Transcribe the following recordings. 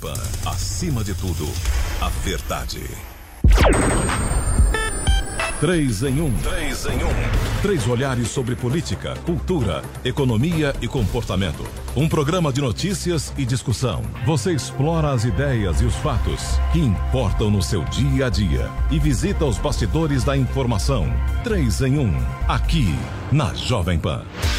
Pan. Acima de tudo, a verdade. 3 em 1. 3 em 1. 3 olhares sobre política, cultura, economia e comportamento. Um programa de notícias e discussão. Você explora as ideias e os fatos que importam no seu dia a dia e visita os bastidores da informação. 3 em 1. Aqui, na Jovem Pan.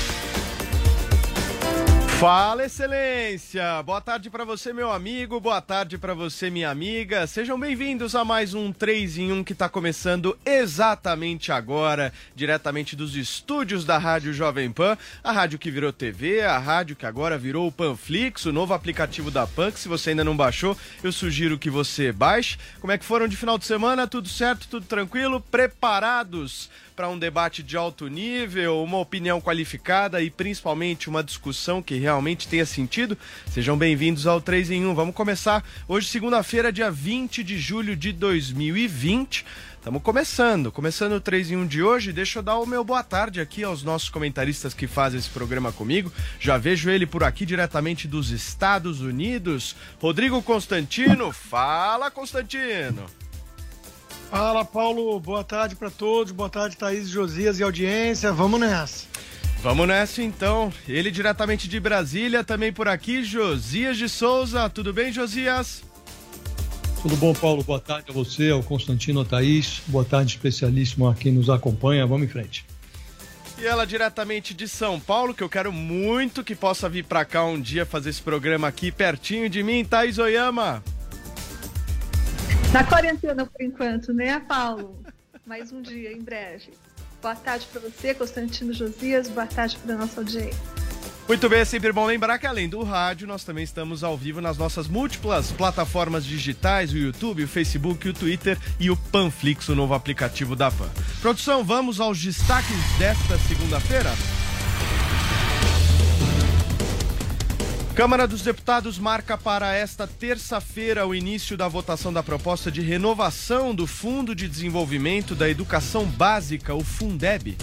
Fala, excelência! Boa tarde para você, meu amigo, boa tarde para você, minha amiga. Sejam bem-vindos a mais um 3 em 1 que está começando exatamente agora, diretamente dos estúdios da Rádio Jovem Pan, a rádio que virou TV, a rádio que agora virou o Panflix, o novo aplicativo da Pan, que se você ainda não baixou, eu sugiro que você baixe. Como é que foram de final de semana? Tudo certo? Tudo tranquilo? Preparados para um debate de alto nível, uma opinião qualificada e principalmente uma discussão que realmente tenha sentido? Sejam bem-vindos ao 3 em 1. Vamos começar hoje, segunda-feira, dia 20 de julho de 2020. Estamos começando o 3 em 1 de hoje. Deixa eu dar o meu boa tarde aqui aos nossos comentaristas que fazem esse programa comigo. Já vejo ele por aqui diretamente dos Estados Unidos. Rodrigo Constantino. Fala, Constantino! Fala, Paulo, boa tarde para todos, boa tarde, Thaís, Josias e audiência, vamos nessa. Vamos nessa então, ele diretamente de Brasília, também por aqui, Josias de Souza, tudo bem, Josias? Tudo bom, Paulo, boa tarde a você, ao Constantino, a Thaís, boa tarde especialíssimo a quem nos acompanha, vamos em frente. E ela diretamente de São Paulo, que eu quero muito que possa vir para cá um dia fazer esse programa aqui pertinho de mim, Thaís Oyama. Na quarentena por enquanto, né, Paulo? Mais um dia, em breve. Boa tarde para você, Constantino, Josias, boa tarde para a nossa audiência. Muito bem, é sempre bom lembrar que além do rádio, nós também estamos ao vivo nas nossas múltiplas plataformas digitais, o YouTube, o Facebook, o Twitter e o Panflix, o novo aplicativo da Pan. Produção, vamos aos destaques desta segunda-feira? Câmara dos Deputados marca para esta terça-feira o início da votação da proposta de renovação do Fundo de Desenvolvimento da Educação Básica, o Fundeb.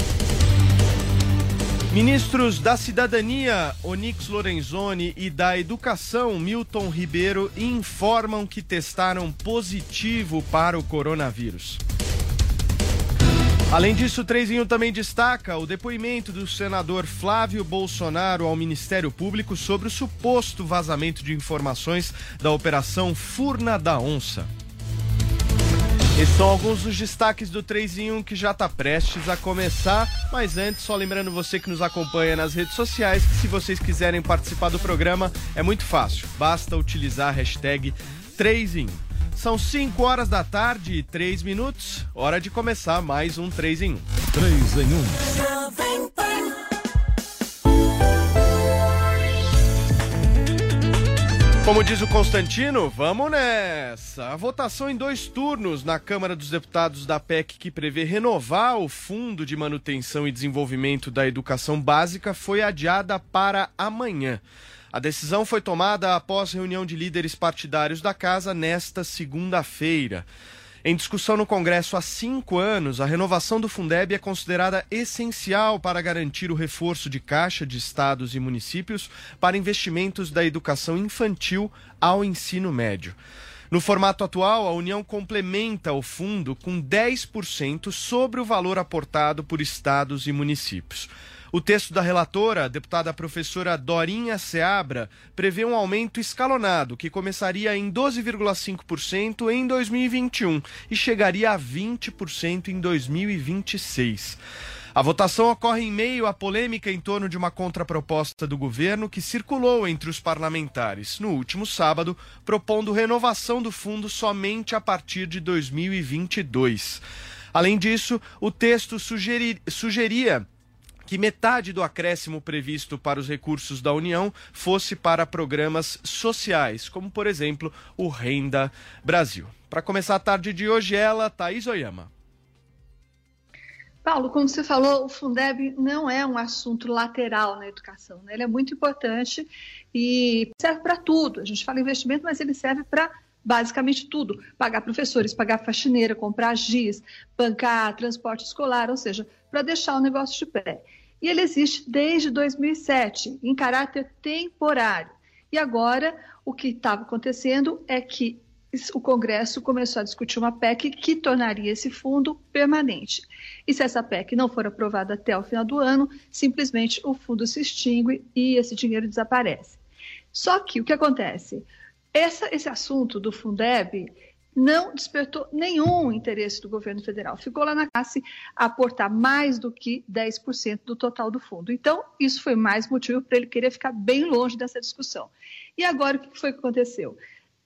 Ministros da Cidadania, Onyx Lorenzoni, e da Educação, Milton Ribeiro, informam que testaram positivo para o coronavírus. Além disso, o 3 em 1 também destaca o depoimento do senador Flávio Bolsonaro ao Ministério Público sobre o suposto vazamento de informações da Operação Furna da Onça. Esses são alguns dos destaques do 3 em 1 que já está prestes a começar, mas antes, só lembrando você que nos acompanha nas redes sociais, que se vocês quiserem participar do programa, é muito fácil, basta utilizar a hashtag 3 em 1. São 5 horas da tarde e 3 minutos. Hora de começar mais um 3 em 1. 3 em 1. Como diz o Constantino, vamos nessa! A votação em 2 turnos na Câmara dos Deputados da PEC, que prevê renovar o Fundo de Manutenção e Desenvolvimento da Educação Básica, foi adiada para amanhã. A decisão foi tomada após reunião de líderes partidários da casa nesta segunda-feira. Em discussão no Congresso há 5 anos, a renovação do Fundeb é considerada essencial para garantir o reforço de caixa de estados e municípios para investimentos da educação infantil ao ensino médio. No formato atual, a União complementa o fundo com 10% sobre o valor aportado por estados e municípios. O texto da relatora, a deputada professora Dorinha Seabra, prevê um aumento escalonado que começaria em 12,5% em 2021 e chegaria a 20% em 2026. A votação ocorre em meio à polêmica em torno de uma contraproposta do governo que circulou entre os parlamentares no último sábado, propondo renovação do fundo somente a partir de 2022. Além disso, o texto sugeria que metade do acréscimo previsto para os recursos da União fosse para programas sociais, como, por exemplo, o Renda Brasil. Para começar a tarde de hoje, ela, Thaís Oyama. Paulo, como você falou, o Fundeb não é um assunto lateral na educação, né? Ele é muito importante e serve para tudo. A gente fala investimento, mas ele serve para basicamente tudo. Pagar professores, pagar faxineira, comprar giz, bancar transporte escolar, ou seja, para deixar o negócio de pé. E ele existe desde 2007, em caráter temporário. E agora, o que estava acontecendo é que o Congresso começou a discutir uma PEC que tornaria esse fundo permanente. E se essa PEC não for aprovada até o final do ano, simplesmente o fundo se extingue e esse dinheiro desaparece. Só que o que acontece? Esse assunto do Fundeb não despertou nenhum interesse do governo federal. Ficou lá na classe a aportar mais do que 10% do total do fundo. Então, isso foi mais motivo para ele querer ficar bem longe dessa discussão. E agora, o que foi que aconteceu?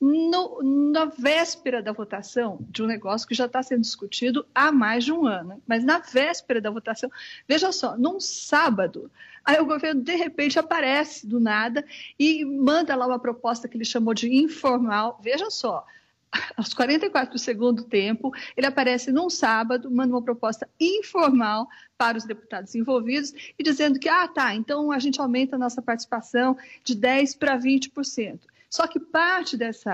Na véspera da votação de um negócio que já está sendo discutido há mais de um ano, mas na véspera da votação, veja só, num sábado, aí o governo de repente aparece do nada e manda lá uma proposta que ele chamou de informal, veja só, aos 44 do segundo tempo, ele aparece num sábado, manda uma proposta informal para os deputados envolvidos e dizendo que, então a gente aumenta a nossa participação de 10% para 20%. Só que parte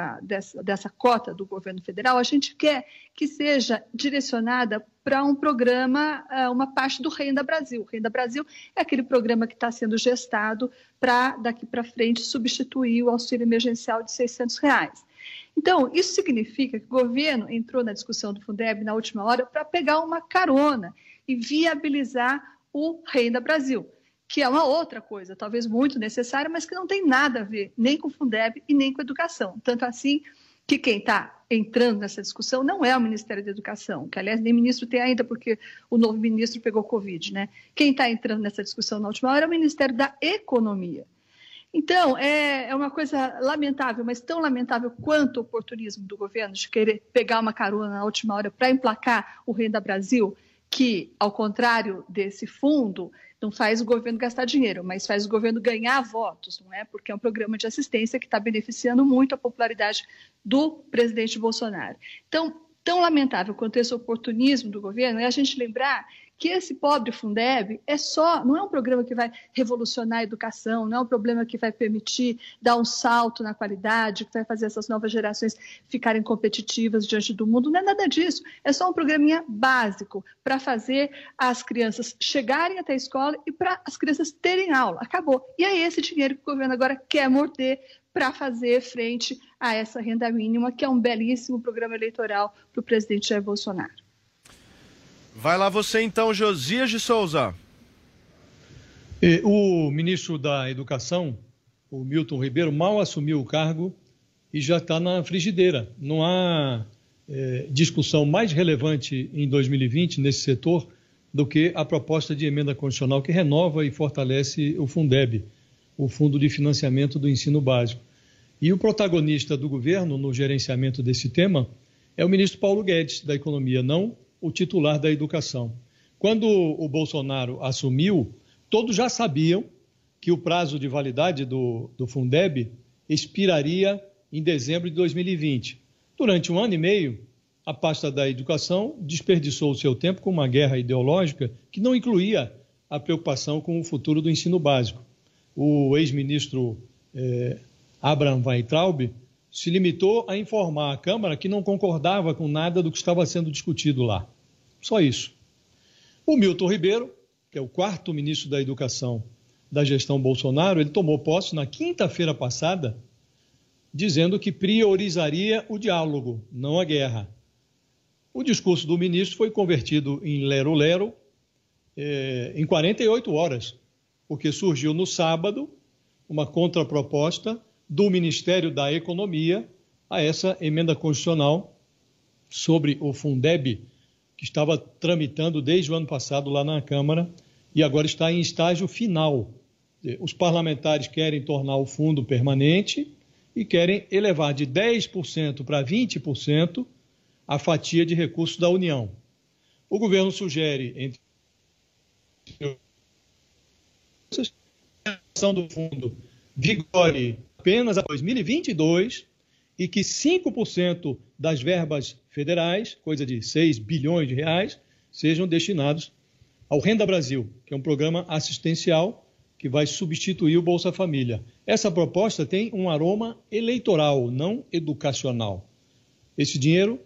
dessa cota do governo federal, a gente quer que seja direcionada para um programa, uma parte do Renda Brasil. O Renda Brasil é aquele programa que está sendo gestado para, daqui para frente, substituir o auxílio emergencial de R$600. Então, isso significa que o governo entrou na discussão do Fundeb na última hora para pegar uma carona e viabilizar o Renda Brasil, que é uma outra coisa, talvez muito necessária, mas que não tem nada a ver nem com o Fundeb e nem com a educação. Tanto assim que quem está entrando nessa discussão não é o Ministério da Educação, que, aliás, nem ministro tem ainda, porque o novo ministro pegou Covid, né? Quem está entrando nessa discussão na última hora é o Ministério da Economia. Então, é uma coisa lamentável, mas tão lamentável quanto o oportunismo do governo de querer pegar uma carona na última hora para emplacar o Renda Brasil, que, ao contrário desse fundo, não faz o governo gastar dinheiro, mas faz o governo ganhar votos, não é? Porque é um programa de assistência que está beneficiando muito a popularidade do presidente Bolsonaro. Então, tão lamentável quanto esse oportunismo do governo é a gente lembrar que esse pobre Fundeb não é um programa que vai revolucionar a educação, não é um problema que vai permitir dar um salto na qualidade, que vai fazer essas novas gerações ficarem competitivas diante do mundo, não é nada disso. É só um programinha básico para fazer as crianças chegarem até a escola e para as crianças terem aula. Acabou. E é esse dinheiro que o governo agora quer morder para fazer frente a essa renda mínima, que é um belíssimo programa eleitoral para o presidente Jair Bolsonaro. Vai lá você então, Josias de Souza. O ministro da Educação, o Milton Ribeiro, mal assumiu o cargo e já está na frigideira. Não há discussão mais relevante em 2020 nesse setor do que a proposta de emenda constitucional que renova e fortalece o Fundeb, o Fundo de Financiamento do Ensino Básico. E o protagonista do governo no gerenciamento desse tema é o ministro Paulo Guedes, da Economia, não o titular da Educação. Quando o Bolsonaro assumiu, todos já sabiam que o prazo de validade do Fundeb expiraria em dezembro de 2020. Durante 1 ano e meio, a pasta da Educação desperdiçou o seu tempo com uma guerra ideológica que não incluía a preocupação com o futuro do ensino básico. O ex-ministro Abraham Weintraub se limitou a informar a Câmara que não concordava com nada do que estava sendo discutido lá. Só isso. O Milton Ribeiro, que é o 4º ministro da Educação da gestão Bolsonaro, ele tomou posse na quinta-feira passada, dizendo que priorizaria o diálogo, não a guerra. O discurso do ministro foi convertido em lero-lero em 48 horas, porque surgiu no sábado uma contraproposta do Ministério da Economia a essa emenda constitucional sobre o Fundeb, que estava tramitando desde o ano passado lá na Câmara e agora está em estágio final. Os parlamentares querem tornar o fundo permanente e querem elevar de 10% para 20% a fatia de recursos da União. O governo sugere, entre a ação do fundo vigore apenas a 2022 e que 5% das verbas federais, coisa de 6 bilhões de reais, sejam destinados ao Renda Brasil, que é um programa assistencial que vai substituir o Bolsa Família. Essa proposta tem um aroma eleitoral, não educacional. Esse dinheiro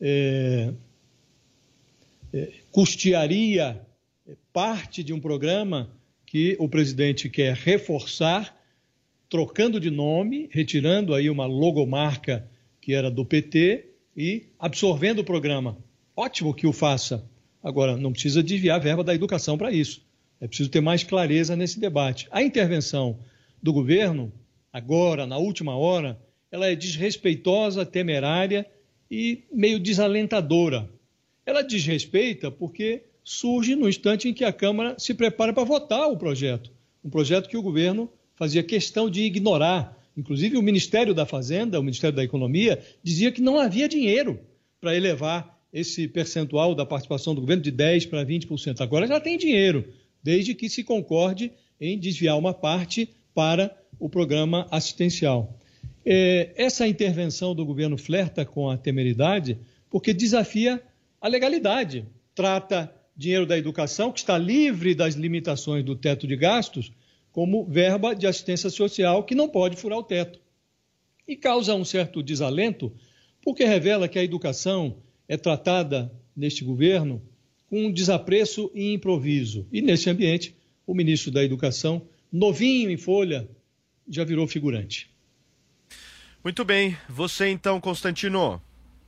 custearia parte de um programa que o presidente quer reforçar trocando de nome, retirando aí uma logomarca que era do PT e absorvendo o programa. Ótimo que o faça. Agora, não precisa desviar a verba da educação para isso. É preciso ter mais clareza nesse debate. A intervenção do governo, agora, na última hora, ela é desrespeitosa, temerária e meio desalentadora. Ela desrespeita porque surge no instante em que a Câmara se prepara para votar o projeto. Um projeto que o governo fazia questão de ignorar. Inclusive, o Ministério da Fazenda, o Ministério da Economia, dizia que não havia dinheiro para elevar esse percentual da participação do governo de 10% para 20%. Agora já tem dinheiro, desde que se concorde em desviar uma parte para o programa assistencial. Essa intervenção do governo flerta com a temeridade porque desafia a legalidade. Trata dinheiro da educação, que está livre das limitações do teto de gastos, como verba de assistência social, que não pode furar o teto. E causa um certo desalento, porque revela que a educação é tratada, neste governo, com desapreço e improviso. E, nesse ambiente, o ministro da Educação, novinho em folha, já virou figurante. Muito bem. Você, então, Constantino.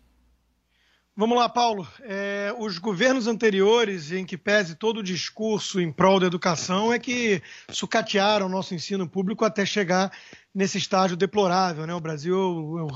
Vamos lá, Paulo. Os governos anteriores, em que pese todo o discurso em prol da educação, é que sucatearam o nosso ensino público até chegar nesse estágio deplorável, né? O Brasil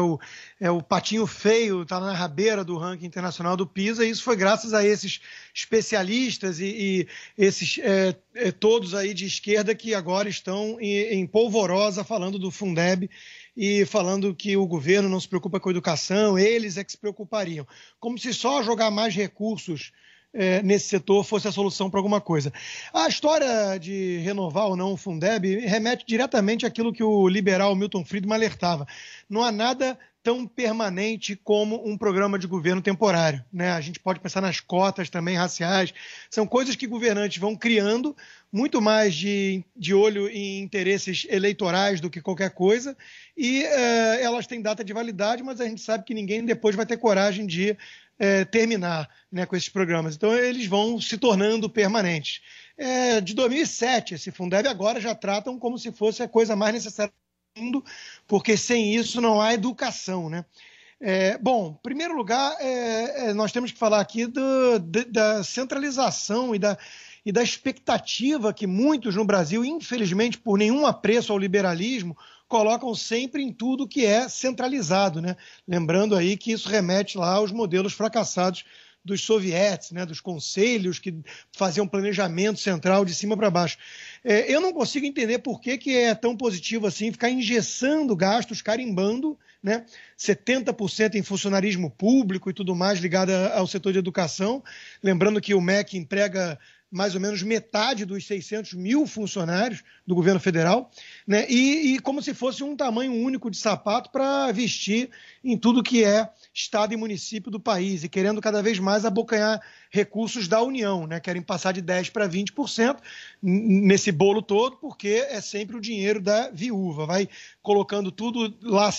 é o patinho feio, está na rabeira do ranking internacional do PISA, e isso foi graças a esses especialistas e esses todos aí de esquerda que agora estão em polvorosa falando do Fundeb e falando que o governo não se preocupa com a educação, eles é que se preocupariam. Como se só jogar mais recursos nesse setor fosse a solução para alguma coisa. A história de renovar ou não o Fundeb remete diretamente àquilo que o liberal Milton Friedman alertava. Não há nada tão permanente como um programa de governo temporário, né? A gente pode pensar nas cotas também raciais. São coisas que governantes vão criando, muito mais de olho em interesses eleitorais do que qualquer coisa, e elas têm data de validade, mas a gente sabe que ninguém depois vai ter coragem de terminar, né, com esses programas. Então, eles vão se tornando permanentes. De 2007, esse Fundeb agora já tratam como se fosse a coisa mais necessária do mundo, porque sem isso não há educação, né? Bom, em primeiro lugar, nós temos que falar aqui da centralização e da expectativa que muitos no Brasil, infelizmente, por nenhum apreço ao liberalismo, colocam sempre em tudo que é centralizado, né? Lembrando aí que isso remete lá aos modelos fracassados dos sovietes, né? Dos conselhos que faziam planejamento central de cima para baixo. Eu não consigo entender por que é tão positivo assim ficar engessando gastos, carimbando, né? 70% em funcionarismo público e tudo mais ligado ao setor de educação. Lembrando que o MEC emprega mais ou menos metade dos 600 mil funcionários do governo federal, né? E como se fosse um tamanho único de sapato para vestir em tudo que é estado e município do país, e querendo cada vez mais abocanhar recursos da União, né? Querem passar de 10% para 20% nesse bolo todo, porque é sempre o dinheiro da viúva, vai colocando tudo lá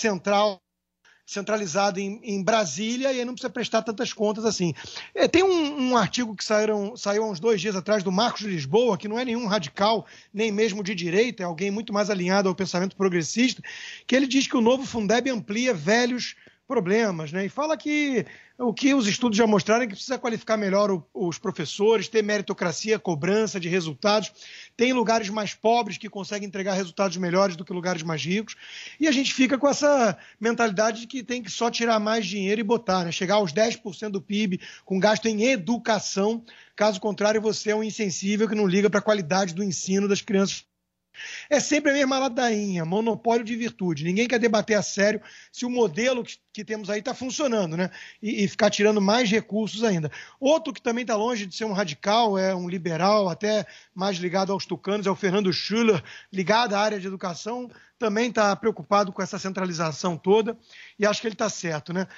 centralizado em Brasília, e aí não precisa prestar tantas contas assim. Tem um artigo que saiu há uns 2 dias atrás do Marcos de Lisboa, que não é nenhum radical, nem mesmo de direita, é alguém muito mais alinhado ao pensamento progressista, que ele diz que o novo Fundeb amplia velhos problemas, né? E fala que o que os estudos já mostraram é que precisa qualificar melhor os professores, ter meritocracia, cobrança de resultados. Tem lugares mais pobres que conseguem entregar resultados melhores do que lugares mais ricos. E a gente fica com essa mentalidade de que tem que só tirar mais dinheiro e botar, né? Chegar aos 10% do PIB com gasto em educação. Caso contrário, você é um insensível que não liga para a qualidade do ensino das crianças. É sempre a mesma ladainha, monopólio de virtude. Ninguém quer debater a sério se o modelo que temos aí está funcionando, né? E ficar tirando mais recursos ainda. Outro que também está longe de ser um radical, é um liberal, até mais ligado aos tucanos, é o Fernando Schuller, ligado à área de educação, também está preocupado com essa centralização toda, e acho que ele está certo, né?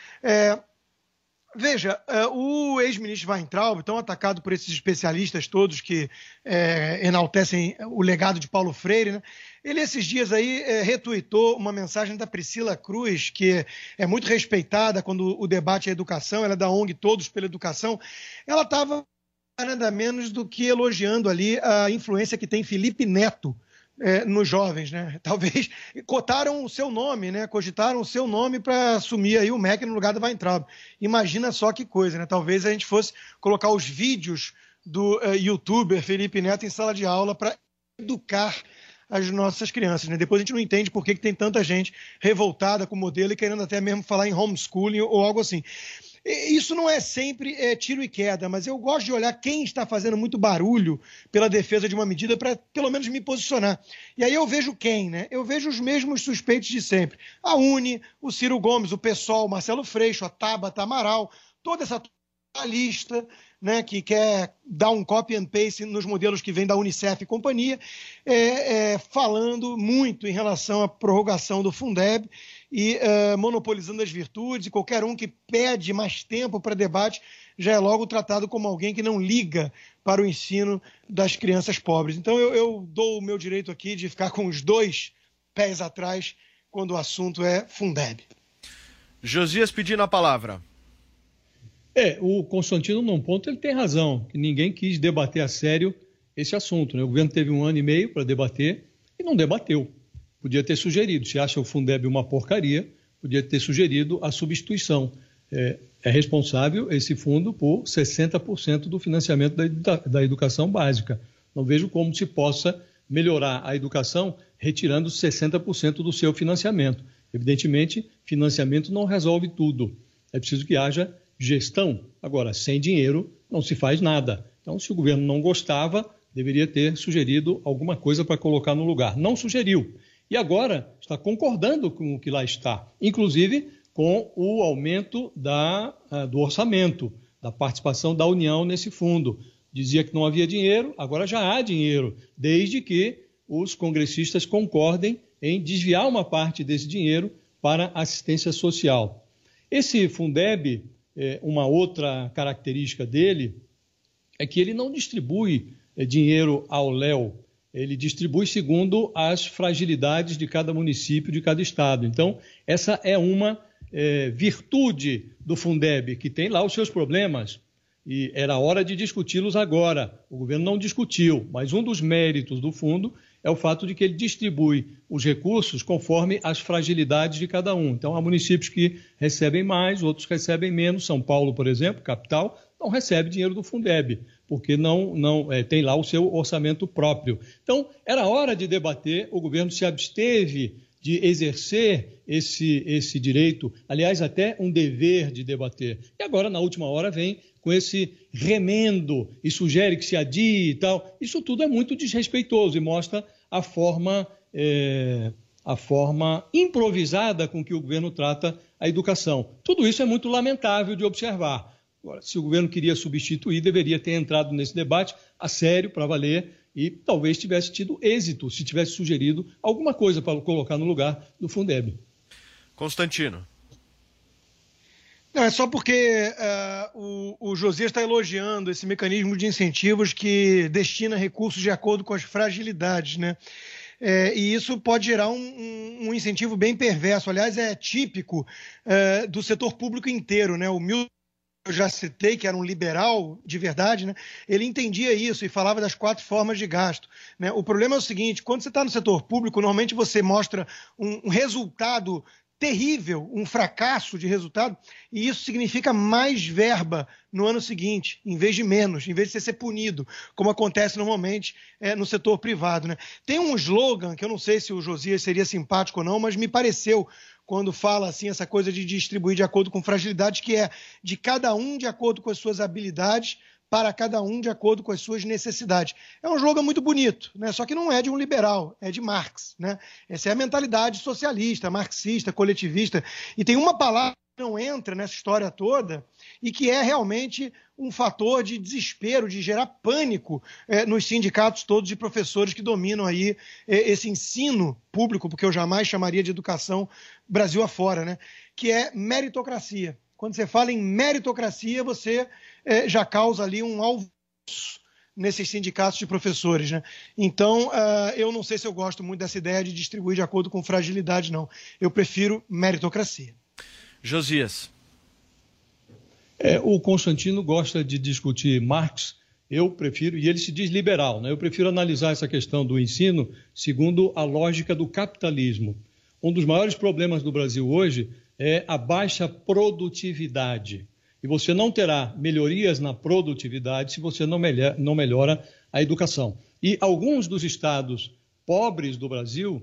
Veja, o ex-ministro Weintraub, tão atacado por esses especialistas todos que enaltecem o legado de Paulo Freire, né? Ele esses dias aí retuitou uma mensagem da Priscila Cruz, que é muito respeitada quando o debate é educação, ela é da ONG Todos pela Educação. Ela estava nada menos do que elogiando ali a influência que tem Felipe Neto nos jovens, né? Talvez cotaram o seu nome, né? Cogitaram o seu nome para assumir aí o MEC no lugar do Weintraub. Imagina só que coisa, né? Talvez a gente fosse colocar os vídeos do youtuber Felipe Neto em sala de aula para educar as nossas crianças, né? Depois a gente não entende por que tem tanta gente revoltada com o modelo e querendo até mesmo falar em homeschooling ou algo assim. Isso não é sempre tiro e queda, mas eu gosto de olhar quem está fazendo muito barulho pela defesa de uma medida para, pelo menos, me posicionar. E aí eu vejo quem, né? Eu vejo os mesmos suspeitos de sempre. A UNE, o Ciro Gomes, o PSOL, o Marcelo Freixo, a Tabata Amaral, toda essa lista, né, que quer dar um copy and paste nos modelos que vêm da Unicef e companhia, falando muito em relação à prorrogação do Fundeb e monopolizando as virtudes, e qualquer um que pede mais tempo para debate já é logo tratado como alguém que não liga para o ensino das crianças pobres. Então eu dou o meu direito aqui de ficar com os 2 pés atrás quando o assunto é Fundeb. Josias pedindo a palavra. O Constantino, num ponto, ele tem razão, que ninguém quis debater a sério esse assunto, né? O governo teve 1 ano e meio para debater e não debateu. Podia ter sugerido, se acha o Fundeb uma porcaria, podia ter sugerido a substituição. É responsável esse fundo por 60% do financiamento da educação básica. Não vejo como se possa melhorar a educação retirando 60% do seu financiamento. Evidentemente, financiamento não resolve tudo. É preciso que haja gestão. Agora, sem dinheiro não se faz nada. Então, se o governo não gostava, deveria ter sugerido alguma coisa para colocar no lugar. Não sugeriu. E agora está concordando com o que lá está, inclusive com o aumento do orçamento, da participação da União nesse fundo. Dizia que não havia dinheiro, agora já há dinheiro, desde que os congressistas concordem em desviar uma parte desse dinheiro para assistência social. Esse Fundeb, uma outra característica dele é que ele não distribui dinheiro ao léu, ele distribui segundo as fragilidades de cada município, de cada estado. Então, essa é uma virtude do Fundeb, que tem lá os seus problemas, e era hora de discuti-los agora. O governo não discutiu, mas um dos méritos do fundo é o fato de que ele distribui os recursos conforme as fragilidades de cada um. Então, há municípios que recebem mais, outros recebem menos. São Paulo, por exemplo, capital, não recebe dinheiro do Fundeb, porque não tem lá o seu orçamento próprio. Então, era hora de debater, o governo se absteve de exercer esse direito, aliás, até um dever de debater. E agora, na última hora, vem com esse remendo e sugere que se adie e tal. Isso tudo é muito desrespeitoso e mostra a forma improvisada com que o governo trata a educação. Tudo isso é muito lamentável de observar. Agora, se o governo queria substituir, deveria ter entrado nesse debate a sério, para valer, e talvez tivesse tido êxito se tivesse sugerido alguma coisa para colocar no lugar do Fundeb. Constantino. Não, é só porque o Josias está elogiando esse mecanismo de incentivos que destina recursos de acordo com as fragilidades, né? E isso pode gerar um incentivo bem perverso. Aliás, é típico do setor público inteiro, né? O Milton, eu já citei, que era um liberal de verdade, né? Ele entendia isso e falava das 4 formas de gasto, né? O problema é o seguinte: quando você está no setor público, normalmente você mostra um resultado terrível, um fracasso de resultado, e isso significa mais verba no ano seguinte, em vez de menos, em vez de você ser punido, como acontece normalmente no setor privado, né? Tem um slogan, que eu não sei se o Josias seria simpático ou não, mas me pareceu, quando fala assim, essa coisa de distribuir de acordo com fragilidade, que é de cada um de acordo com as suas habilidades, para cada um de acordo com as suas necessidades. É um slogan muito bonito, né? Só que não é de um liberal, é de Marx, né? Essa é a mentalidade socialista, marxista, coletivista. E tem uma palavra que não entra nessa história toda e que é realmente um fator de desespero, de gerar pânico nos sindicatos todos de professores que dominam aí esse ensino público, porque eu jamais chamaria de educação Brasil afora, né? Que é meritocracia. Quando você fala em meritocracia, você já causa ali um alvoroço nesses sindicatos de professores, né? Então, eu não sei se eu gosto muito dessa ideia de distribuir de acordo com fragilidade, não. Eu prefiro meritocracia. Josias. O Constantino gosta de discutir Marx eu prefiro, e ele se diz liberal, né? Eu prefiro analisar essa questão do ensino segundo a lógica do capitalismo. Um dos maiores problemas do Brasil hoje é a baixa produtividade. E você não terá melhorias na produtividade se você não melhora a educação. E alguns dos estados pobres do Brasil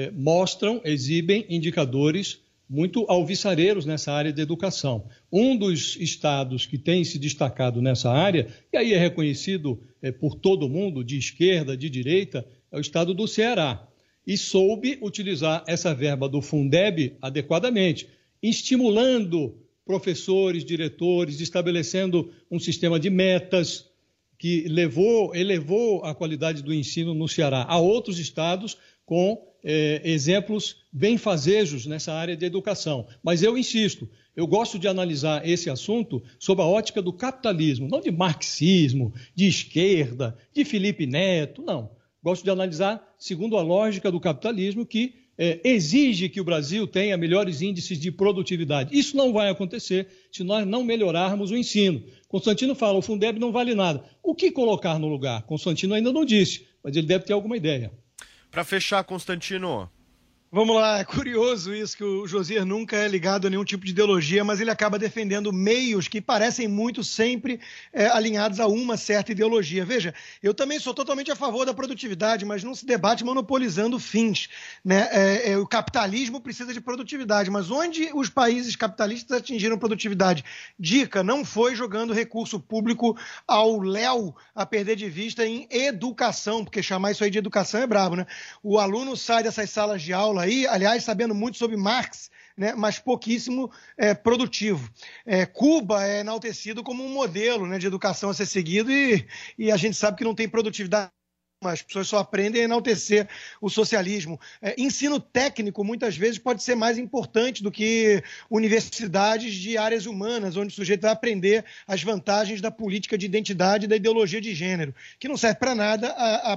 exibem indicadores muito alvissareiros nessa área de educação. Um dos estados que tem se destacado nessa área, e aí é reconhecido por todo mundo, de esquerda, de direita, é o estado do Ceará. E soube utilizar essa verba do Fundeb adequadamente, estimulando professores, diretores, estabelecendo um sistema de metas que elevou a qualidade do ensino no Ceará. Há outros estados com exemplos benfazejos nessa área de educação. Mas eu insisto, eu gosto de analisar esse assunto sob a ótica do capitalismo, não de marxismo, de esquerda, de Felipe Neto, não. Gosto de analisar segundo a lógica do capitalismo que exige que o Brasil tenha melhores índices de produtividade. Isso não vai acontecer se nós não melhorarmos o ensino. Constantino fala, o Fundeb não vale nada. O que colocar no lugar? Constantino ainda não disse, mas ele deve ter alguma ideia. Para fechar, Constantino. Vamos lá, é curioso isso, que o Josias nunca é ligado a nenhum tipo de ideologia, mas ele acaba defendendo meios que parecem muito sempre alinhados a uma certa ideologia. Veja, eu também sou totalmente a favor da produtividade, mas não se debate monopolizando fins, né? O capitalismo precisa de produtividade, mas onde os países capitalistas atingiram produtividade? Dica, não foi jogando recurso público ao léu a perder de vista em educação, porque chamar isso aí de educação é brabo, né? O aluno sai dessas salas de aula aí, aliás, sabendo muito sobre Marx, né, mas pouquíssimo produtivo. Cuba é enaltecido como um modelo, né, de educação a ser seguido e a gente sabe que não tem produtividade. As pessoas só aprendem a enaltecer o socialismo. Ensino técnico, muitas vezes, pode ser mais importante do que universidades de áreas humanas, onde o sujeito vai aprender as vantagens da política de identidade e da ideologia de gênero, que não serve para nada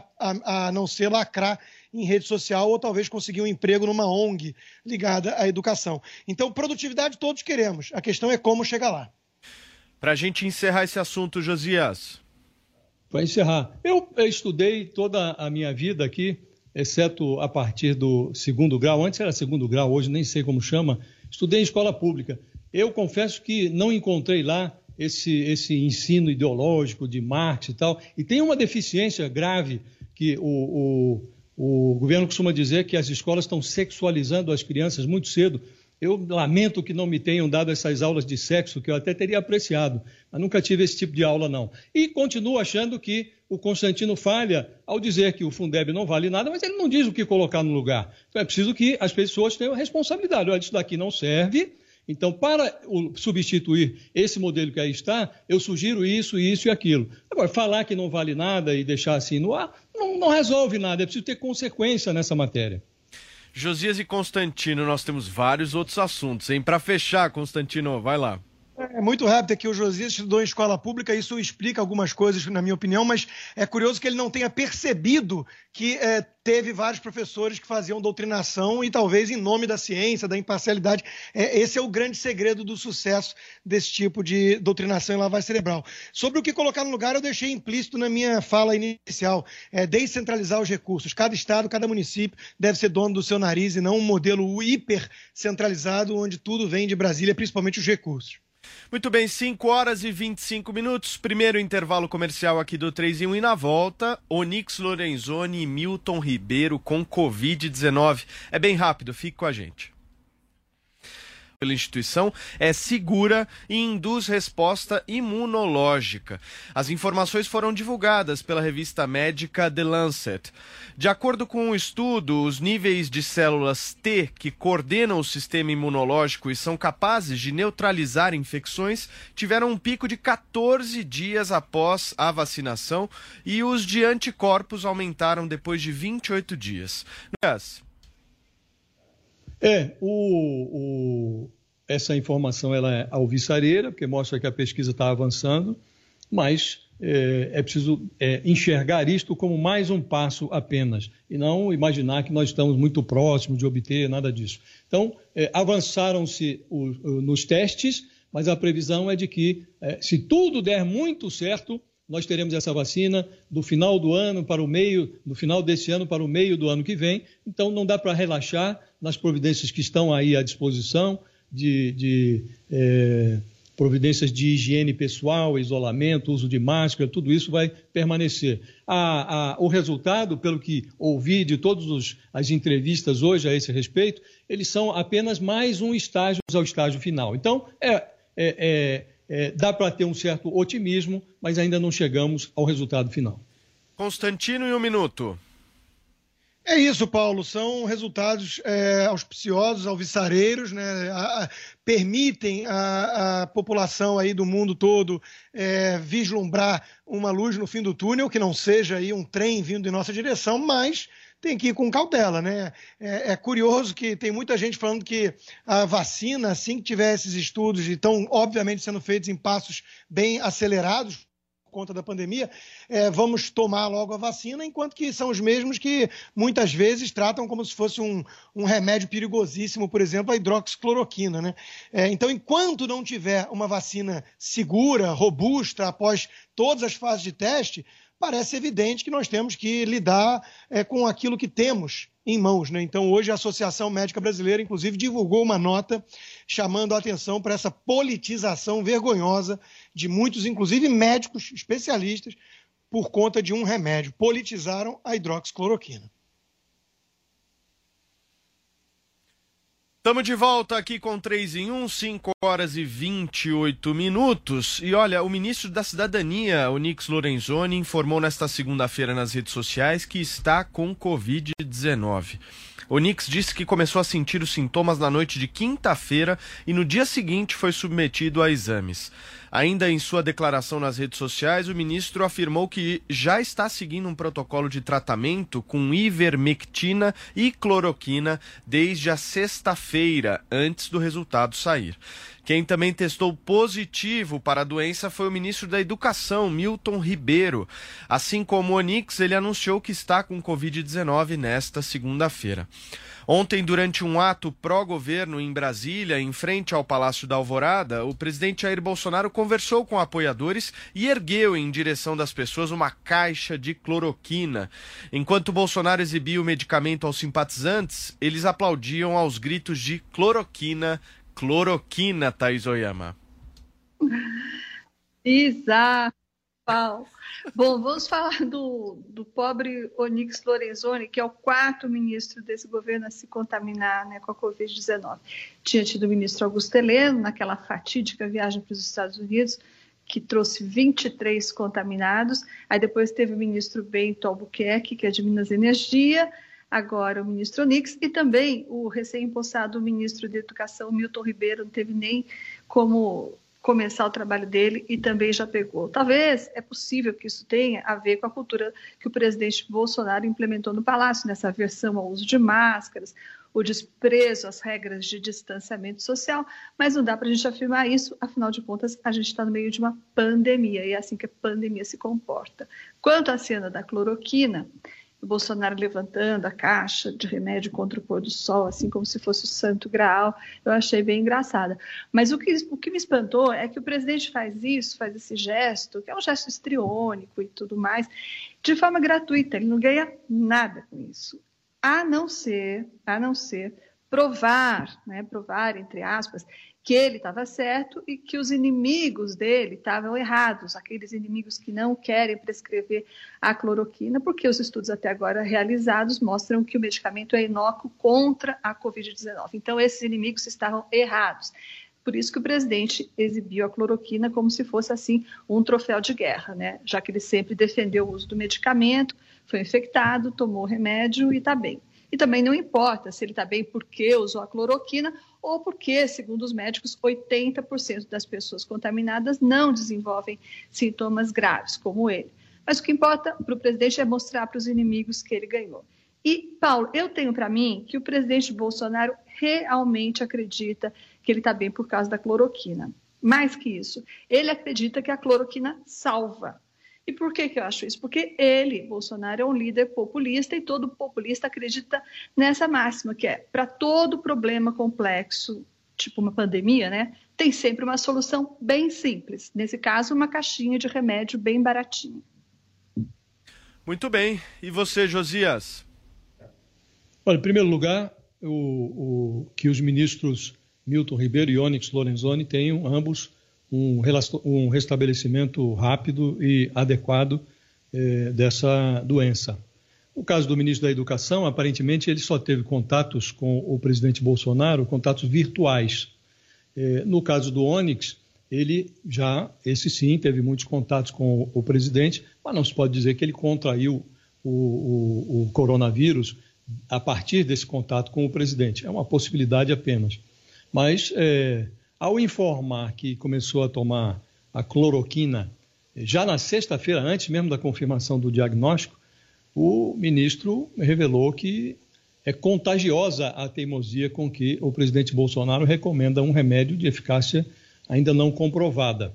a não ser lacrar em rede social ou talvez conseguir um emprego numa ONG ligada à educação. Então, produtividade todos queremos. A questão é como chegar lá. Para a gente encerrar esse assunto, Josias. Para encerrar, eu estudei toda a minha vida aqui, exceto a partir do segundo grau, antes era segundo grau, hoje nem sei como chama, estudei em escola pública. Eu confesso que não encontrei lá esse ensino ideológico de Marx e tal, e tem uma deficiência grave que o governo costuma dizer que as escolas estão sexualizando as crianças muito cedo. Eu lamento que não me tenham dado essas aulas de sexo, que eu até teria apreciado, mas nunca tive esse tipo de aula, não. E continuo achando que o Constantino falha ao dizer que o Fundeb não vale nada, mas ele não diz o que colocar no lugar. Então é preciso que as pessoas tenham responsabilidade. Olha, isso daqui não serve, então para substituir esse modelo que aí está, eu sugiro isso, isso e aquilo. Agora, falar que não vale nada e deixar assim no ar, não resolve nada, é preciso ter consequência nessa matéria. Josias e Constantino, nós temos vários outros assuntos, hein? Para fechar, Constantino, vai lá. É muito rápido que o Josias estudou em escola pública, isso explica algumas coisas, na minha opinião, mas é curioso que ele não tenha percebido que teve vários professores que faziam doutrinação e talvez em nome da ciência, da imparcialidade. Esse é o grande segredo do sucesso desse tipo de doutrinação em lavagem cerebral. Sobre o que colocar no lugar, eu deixei implícito na minha fala inicial. Descentralizar os recursos. Cada estado, cada município deve ser dono do seu nariz e não um modelo hiper centralizado onde tudo vem de Brasília, principalmente os recursos. Muito bem, 5h25. Primeiro intervalo comercial aqui do 3 em 1 e na volta, Onyx Lorenzoni e Milton Ribeiro com Covid-19. É bem rápido, fique com a gente. Pela instituição é segura e induz resposta imunológica. As informações foram divulgadas pela revista médica The Lancet. De acordo com um estudo, os níveis de células T que coordenam o sistema imunológico e são capazes de neutralizar infecções tiveram um pico de 14 dias após a vacinação e os de anticorpos aumentaram depois de 28 dias. Essa informação ela é alvissareira, porque mostra que a pesquisa está avançando, mas é preciso enxergar isto como mais um passo apenas, e não imaginar que nós estamos muito próximos de obter nada disso. Então, avançaram-se nos testes, mas a previsão é de que, se tudo der muito certo, nós teremos essa vacina do final do ano para o meio, do final desse ano para o meio do ano que vem. Então, não dá para relaxar nas providências que estão aí à disposição, providências de higiene pessoal, isolamento, uso de máscara, tudo isso vai permanecer. O resultado, pelo que ouvi de todas as entrevistas hoje a esse respeito, eles são apenas mais um estágio ao estágio final. Então, dá para ter um certo otimismo, mas ainda não chegamos ao resultado final. Constantino, em um minuto. É isso, Paulo, são resultados auspiciosos, alvissareiros, né? Permitem a população aí do mundo todo vislumbrar uma luz no fim do túnel, que não seja aí um trem vindo em nossa direção, mas tem que ir com cautela, né? É curioso que tem muita gente falando que a vacina, assim que tiver esses estudos, e estão obviamente sendo feitos em passos bem acelerados, conta da pandemia, vamos tomar logo a vacina, enquanto que são os mesmos que muitas vezes tratam como se fosse um remédio perigosíssimo, por exemplo, a hidroxicloroquina, né? Então, enquanto não tiver uma vacina segura, robusta, após todas as fases de teste, parece evidente que nós temos que lidar com aquilo que temos em mãos, né? Então, hoje a Associação Médica Brasileira, inclusive, divulgou uma nota chamando a atenção para essa politização vergonhosa de muitos, inclusive médicos especialistas, por conta de um remédio. Politizaram a hidroxicloroquina. Estamos de volta aqui com 3 em 1, 5 horas e 28 minutos. E olha, o ministro da Cidadania, Onyx Lorenzoni, informou nesta segunda-feira nas redes sociais que está com Covid-19. Onyx disse que começou a sentir os sintomas na noite de quinta-feira e no dia seguinte foi submetido a exames. Ainda em sua declaração nas redes sociais, o ministro afirmou que já está seguindo um protocolo de tratamento com ivermectina e cloroquina desde a sexta-feira, antes do resultado sair. Quem também testou positivo para a doença foi o ministro da Educação, Milton Ribeiro. Assim como o Onyx, ele anunciou que está com Covid-19 nesta segunda-feira. Ontem, durante um ato pró-governo em Brasília, em frente ao Palácio da Alvorada, o presidente Jair Bolsonaro conversou com apoiadores e ergueu em direção das pessoas uma caixa de cloroquina. Enquanto Bolsonaro exibia o medicamento aos simpatizantes, eles aplaudiam aos gritos de cloroquina, cloroquina, Thaís Oyama. Exato, Paulo. Bom, vamos falar do pobre Onyx Lorenzoni, que é o quarto ministro desse governo a se contaminar, né, com a Covid-19. Tinha tido o ministro Augusto Heleno, naquela fatídica viagem para os Estados Unidos, que trouxe 23 contaminados. Aí depois teve o ministro Bento Albuquerque, que é de Minas Energia, agora o ministro Onyx, e também o recém-impossado ministro de Educação, Milton Ribeiro, não teve nem como começar o trabalho dele e também já pegou. Talvez é possível que isso tenha a ver com a cultura que o presidente Bolsonaro implementou no Palácio, nessa aversão ao uso de máscaras, o desprezo às regras de distanciamento social, mas não dá para a gente afirmar isso, afinal de contas, a gente está no meio de uma pandemia, e é assim que a pandemia se comporta. Quanto à cena da cloroquina, o Bolsonaro levantando a caixa de remédio contra o pôr do sol, assim como se fosse o santo graal, eu achei bem engraçada. Mas o que me espantou é que o presidente faz isso, faz esse gesto, que é um gesto histriônico e tudo mais, de forma gratuita, ele não ganha nada com isso, a não ser provar, entre aspas, que ele estava certo e que os inimigos dele estavam errados, aqueles inimigos que não querem prescrever a cloroquina, porque os estudos até agora realizados mostram que o medicamento é inócuo contra a Covid-19. Então, esses inimigos estavam errados. Por isso que o presidente exibiu a cloroquina como se fosse, assim, um troféu de guerra, né? Já que ele sempre defendeu o uso do medicamento, foi infectado, tomou remédio e está bem. E também não importa se ele está bem porque usou a cloroquina ou porque, segundo os médicos, 80% das pessoas contaminadas não desenvolvem sintomas graves, como ele. Mas o que importa para o presidente é mostrar para os inimigos que ele ganhou. E, Paulo, eu tenho para mim que o presidente Bolsonaro realmente acredita que ele está bem por causa da cloroquina. Mais que isso, ele acredita que a cloroquina salva. E por que eu acho isso? Porque ele, Bolsonaro, é um líder populista e todo populista acredita nessa máxima, que é para todo problema complexo tipo uma pandemia, né, tem sempre uma solução bem simples. Nesse caso, uma caixinha de remédio bem baratinha. Muito bem. E você, Josias? Olha, em primeiro lugar, que os ministros Milton Ribeiro e Onyx Lorenzoni tenham ambos um restabelecimento rápido e adequado dessa doença. No caso do ministro da Educação, aparentemente ele só teve contatos com o presidente Bolsonaro, contatos virtuais. No caso do Onyx, esse sim, teve muitos contatos com o presidente, mas não se pode dizer que ele contraiu o coronavírus a partir desse contato com o presidente. É uma possibilidade apenas. Mas, ao informar que começou a tomar a cloroquina já na sexta-feira, antes mesmo da confirmação do diagnóstico, o ministro revelou que é contagiosa a teimosia com que o presidente Bolsonaro recomenda um remédio de eficácia ainda não comprovada.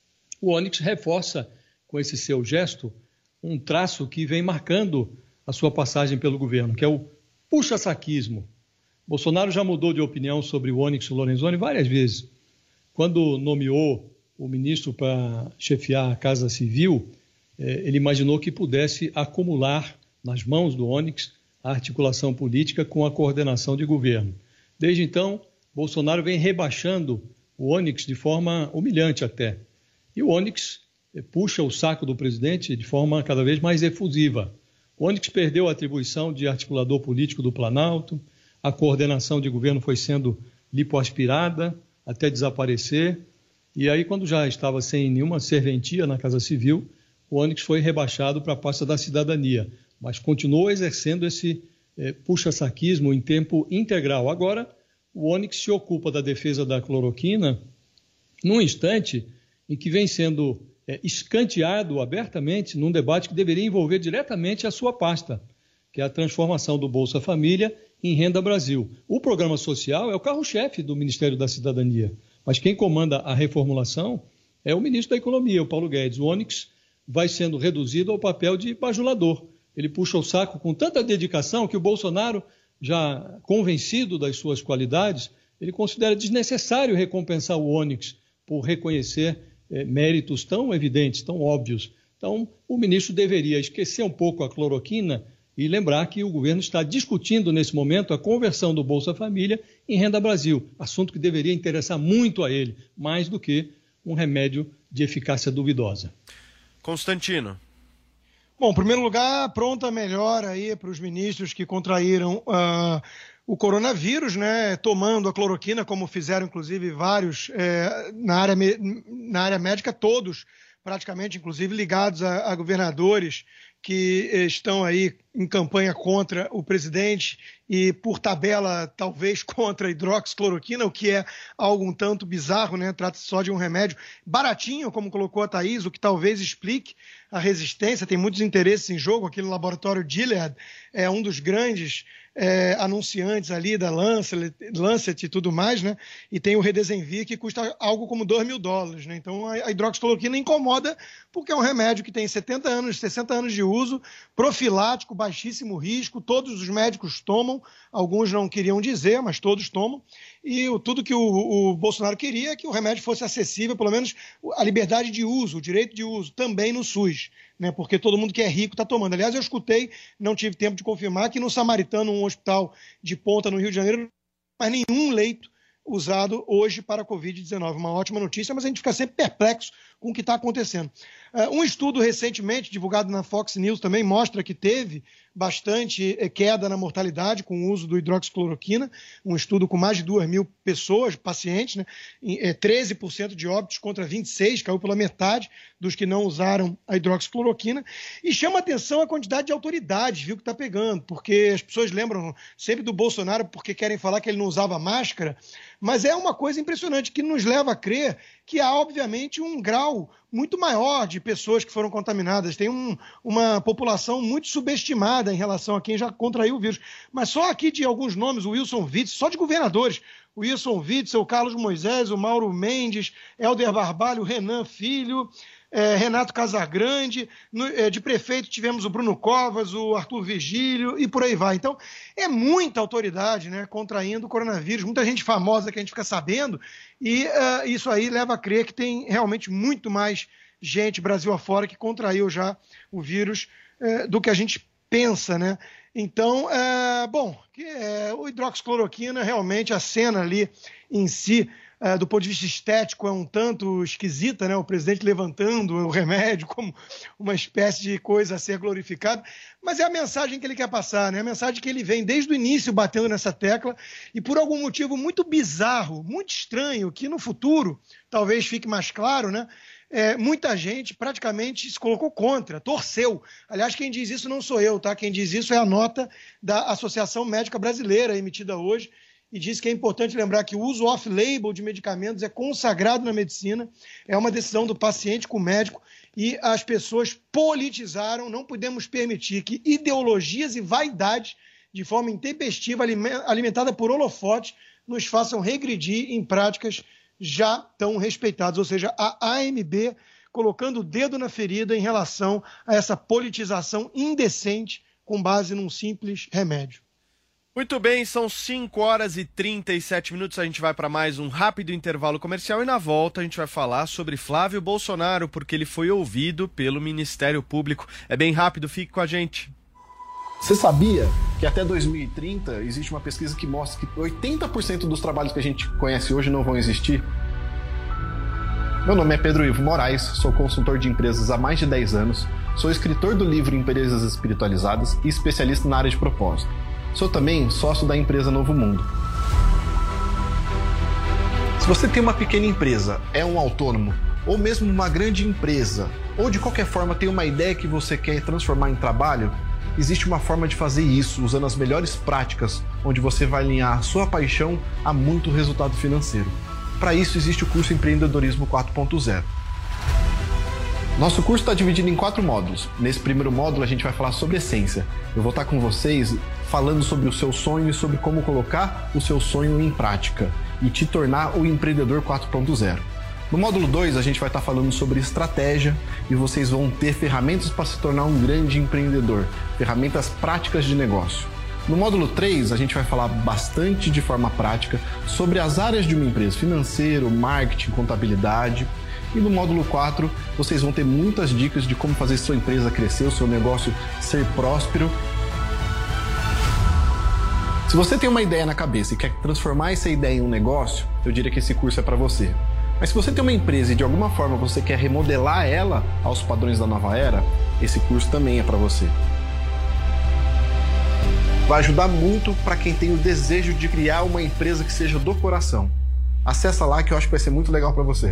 O Onyx reforça, com esse seu gesto, um traço que vem marcando a sua passagem pelo governo, que é o puxa-saquismo. Bolsonaro já mudou de opinião sobre o Onyx Lorenzoni várias vezes. Quando nomeou o ministro para chefiar a Casa Civil, ele imaginou que pudesse acumular nas mãos do Onyx a articulação política com a coordenação de governo. Desde então, Bolsonaro vem rebaixando o Onyx de forma humilhante até. E o Onyx puxa o saco do presidente de forma cada vez mais efusiva. O Onyx perdeu a atribuição de articulador político do Planalto, a coordenação de governo foi sendo lipoaspirada até desaparecer, e aí quando já estava sem nenhuma serventia na Casa Civil, o Onyx foi rebaixado para a pasta da cidadania, mas continuou exercendo esse puxa-saquismo em tempo integral. Agora, o Onyx se ocupa da defesa da cloroquina num instante em que vem sendo escanteado abertamente num debate que deveria envolver diretamente a sua pasta, que é a transformação do Bolsa Família em Renda Brasil. O programa social é o carro-chefe do Ministério da Cidadania, mas quem comanda a reformulação é o ministro da Economia, o Paulo Guedes. O Onyx vai sendo reduzido ao papel de bajulador. Ele puxa o saco com tanta dedicação que o Bolsonaro, já convencido das suas qualidades, ele considera desnecessário recompensar o Onyx por reconhecer méritos tão evidentes, tão óbvios. Então, o ministro deveria esquecer um pouco a cloroquina e lembrar que o governo está discutindo nesse momento a conversão do Bolsa Família em Renda Brasil, assunto que deveria interessar muito a ele, mais do que um remédio de eficácia duvidosa. Constantino. Bom, em primeiro lugar, pronta melhora aí para os ministros que contraíram o coronavírus, né, tomando a cloroquina, como fizeram inclusive vários na área médica, todos praticamente, inclusive ligados a governadores que estão aí em campanha contra o presidente e, por tabela, talvez contra a hidroxicloroquina, o que é algo um tanto bizarro, né? Trata-se só de um remédio baratinho, como colocou a Thaís, o que talvez explique a resistência. Tem muitos interesses em jogo. Aquele laboratório Gilead é um dos grandes anunciantes ali da Lancet e tudo mais, né? E tem o Redesenvir, que custa algo como $2.000, né? Então a hidroxicloroquina incomoda porque é um remédio que tem 60 anos de uso, profilático, baixíssimo risco, todos os médicos tomam, alguns não queriam dizer, mas todos tomam, e tudo que o Bolsonaro queria é que o remédio fosse acessível, pelo menos a liberdade de uso, o direito de uso, também no SUS, né? Porque todo mundo que é rico está tomando. Aliás, eu escutei, não tive tempo de confirmar, que no Samaritano, um hospital de ponta no Rio de Janeiro, não tem mais nenhum leito usado hoje para a Covid-19. Uma ótima notícia, mas a gente fica sempre perplexo com o que está acontecendo. Um estudo recentemente, divulgado na Fox News, também mostra que teve bastante queda na mortalidade com o uso do hidroxicloroquina, um estudo com mais de 2.000 pessoas, pacientes, né? 13% de óbitos contra 26%, caiu pela metade dos que não usaram a hidroxicloroquina, e chama atenção a quantidade de autoridades, viu, que está pegando, porque as pessoas lembram sempre do Bolsonaro porque querem falar que ele não usava máscara, mas é uma coisa impressionante que nos leva a crer que há, obviamente, um grau muito maior de pessoas que foram contaminadas. Tem uma população muito subestimada em relação a quem já contraiu o vírus. Mas só aqui de alguns nomes, o Wilson Witzel, só de governadores, o Wilson Witzel, o Carlos Moisés, o Mauro Mendes, Helder Barbalho, o Renan Filho, Renato Casagrande, de prefeito tivemos o Bruno Covas, o Arthur Vigílio e por aí vai. Então, é muita autoridade, né, contraindo o coronavírus, muita gente famosa que a gente fica sabendo, e isso aí leva a crer que tem realmente muito mais gente, Brasil afora, que contraiu já o vírus do que a gente pensa, né? Então, o hidroxicloroquina, realmente, a cena ali em si, do ponto de vista estético, é um tanto esquisita, né? O presidente levantando o remédio como uma espécie de coisa a ser glorificada, mas é a mensagem que ele quer passar, né? A mensagem que ele vem desde o início batendo nessa tecla e por algum motivo muito bizarro, muito estranho, que no futuro talvez fique mais claro, né? Muita gente praticamente se colocou contra, torceu. Aliás, quem diz isso não sou eu, tá? Quem diz isso é a nota da Associação Médica Brasileira, emitida hoje, e diz que é importante lembrar que o uso off-label de medicamentos é consagrado na medicina, é uma decisão do paciente com o médico, e as pessoas politizaram, não podemos permitir que ideologias e vaidades, de forma intempestiva, alimentada por holofotes, nos façam regredir em práticas já tão respeitados, ou seja, a AMB colocando o dedo na ferida em relação a essa politização indecente com base num simples remédio. Muito bem, são 5h37, a gente vai para mais um rápido intervalo comercial e na volta a gente vai falar sobre Flávio Bolsonaro, porque ele foi ouvido pelo Ministério Público. É bem rápido, fique com a gente. Você sabia que até 2030 existe uma pesquisa que mostra que 80% dos trabalhos que a gente conhece hoje não vão existir? Meu nome é Pedro Ivo Moraes, sou consultor de empresas há mais de 10 anos, sou escritor do livro Empresas Espiritualizadas e especialista na área de propósito. Sou também sócio da empresa Novo Mundo. Se você tem uma pequena empresa, é um autônomo, ou mesmo uma grande empresa, ou de qualquer forma tem uma ideia que você quer transformar em trabalho, existe uma forma de fazer isso usando as melhores práticas, onde você vai alinhar a sua paixão a muito resultado financeiro. Para isso existe o curso Empreendedorismo 4.0. Nosso curso está dividido em 4 módulos. Nesse primeiro módulo a gente vai falar sobre essência. Eu vou estar com vocês falando sobre o seu sonho e sobre como colocar o seu sonho em prática e te tornar o empreendedor 4.0. No módulo 2, a gente vai estar falando sobre estratégia e vocês vão ter ferramentas para se tornar um grande empreendedor, ferramentas práticas de negócio. No módulo 3, a gente vai falar bastante de forma prática sobre as áreas de uma empresa, financeiro, marketing, contabilidade. E no módulo 4, vocês vão ter muitas dicas de como fazer sua empresa crescer, o seu negócio ser próspero. Se você tem uma ideia na cabeça e quer transformar essa ideia em um negócio, eu diria que esse curso é para você. Mas se você tem uma empresa e de alguma forma você quer remodelar ela aos padrões da nova era, esse curso também é para você. Vai ajudar muito para quem tem o desejo de criar uma empresa que seja do coração. Acessa lá que eu acho que vai ser muito legal para você.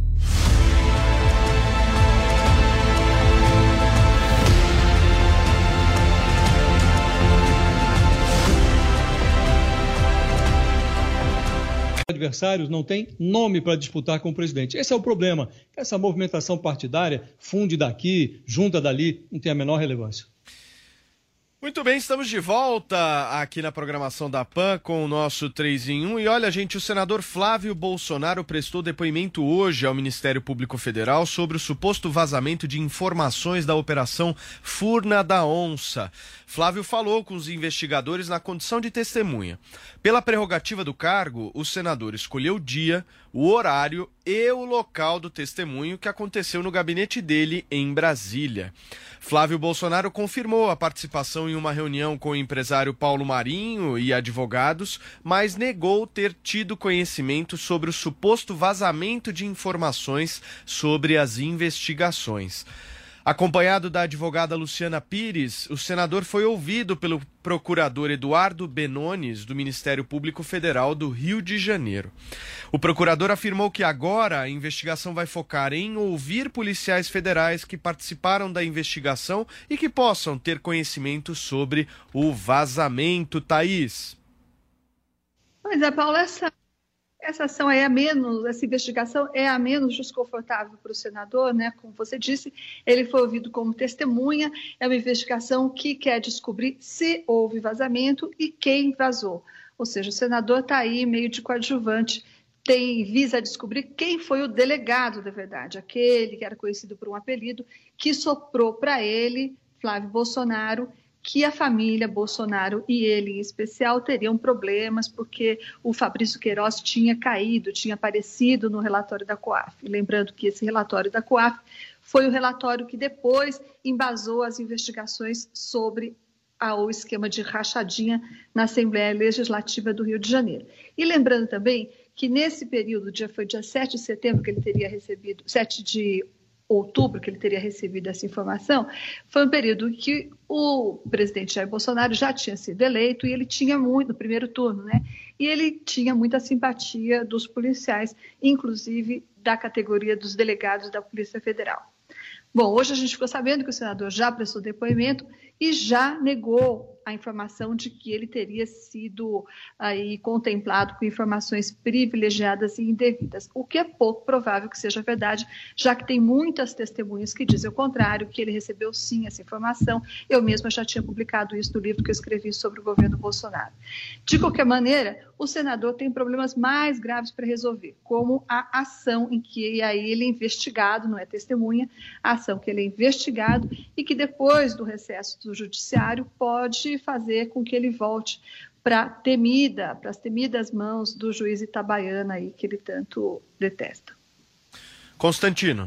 Adversários não têm nome para disputar com o presidente. Esse é o problema. Essa movimentação partidária, funde daqui, junta dali, não tem a menor relevância. Muito bem, estamos de volta aqui na programação da PAN com o nosso 3 em 1. E olha, gente, o senador Flávio Bolsonaro prestou depoimento hoje ao Ministério Público Federal sobre o suposto vazamento de informações da Operação Furna da Onça. Flávio falou com os investigadores na condição de testemunha. Pela prerrogativa do cargo, o senador escolheu o dia, o horário e o local do testemunho que aconteceu no gabinete dele em Brasília. Flávio Bolsonaro confirmou a participação em uma reunião com o empresário Paulo Marinho e advogados, mas negou ter tido conhecimento sobre o suposto vazamento de informações sobre as investigações. Acompanhado da advogada Luciana Pires, o senador foi ouvido pelo procurador Eduardo Benones, do Ministério Público Federal do Rio de Janeiro. O procurador afirmou que agora a investigação vai focar em ouvir policiais federais que participaram da investigação e que possam ter conhecimento sobre o vazamento. Thaís. Pois é, Paulo, essa ação é a menos, essa investigação é a menos desconfortável para o senador, né? Como você disse, ele foi ouvido como testemunha, é uma investigação que quer descobrir se houve vazamento e quem vazou. Ou seja, o senador está aí meio de coadjuvante, visa descobrir quem foi o delegado da verdade, aquele que era conhecido por um apelido, que soprou para ele, Flávio Bolsonaro, que a família Bolsonaro e ele em especial teriam problemas porque o Fabrício Queiroz tinha caído, tinha aparecido no relatório da COAF. Lembrando que esse relatório da COAF foi o relatório que depois embasou as investigações sobre o esquema de rachadinha na Assembleia Legislativa do Rio de Janeiro. E lembrando também que nesse período, foi dia 7 de setembro que ele teria recebido, 7 de outubro que ele teria recebido essa informação, foi um período que o presidente Jair Bolsonaro já tinha sido eleito e ele tinha muito, no primeiro turno, né? E ele tinha muita simpatia dos policiais, inclusive da categoria dos delegados da Polícia Federal. Bom, hoje a gente ficou sabendo que o senador já prestou depoimento e já negou a informação de que ele teria sido aí contemplado com informações privilegiadas e indevidas, o que é pouco provável que seja verdade, já que tem muitas testemunhas que dizem o contrário, que ele recebeu sim essa informação. Eu mesma já tinha publicado isso no livro que eu escrevi sobre o governo Bolsonaro. De qualquer maneira, o senador tem problemas mais graves para resolver, como a ação em que aí ele é investigado, não é testemunha, a ação que ele é investigado e que depois do recesso do judiciário pode fazer com que ele volte para as temidas mãos do juiz Itabaiana aí, que ele tanto detesta. Constantino.